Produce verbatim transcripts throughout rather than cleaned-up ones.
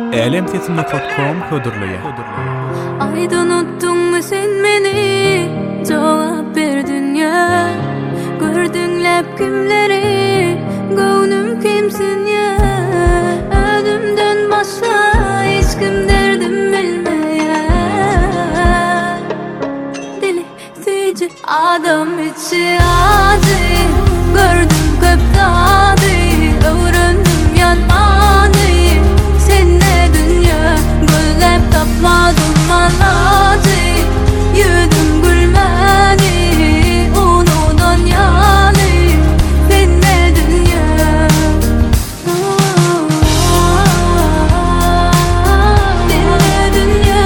Elemtesim nokta com hödürlüğe. Ayda unuttun mu sen meni? Cevap ver dünya. Gördün lep kimleri? Gönlüm kimsin ya? Ölümden başka hiç kim derdim bilmeyen. Deli seyirci adam içi acı. Gördüm köp tadı. Öğrendim yanmanı. Seninle dünya güllep tapmadım malacı. Yüdüm gülmeni unudan yani. Seninle dünya Seninle dünya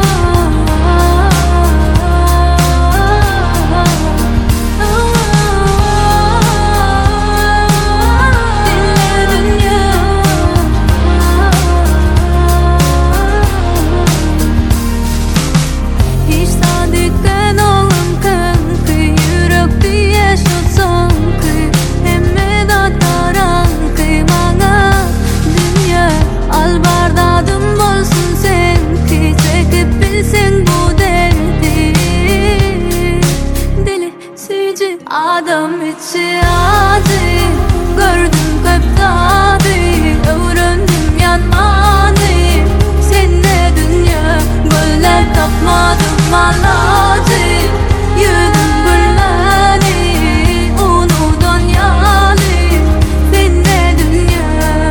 adam içi acı. Gördüm köp tadı. Öğrendim yanmanı. Seninle dünya güllep tapmadım malacı. Yüdüm gülmeni unudan yani. Seninle dünya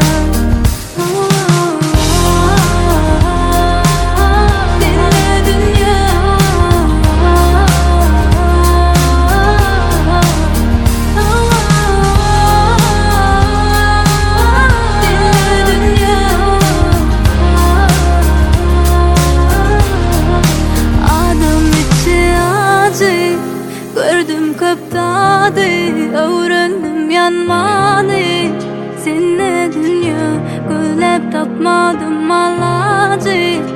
Seninle dünya Gördüm köp tadı, öğrendim yanmanı. Seninle dünya güllep tapmadım malacı.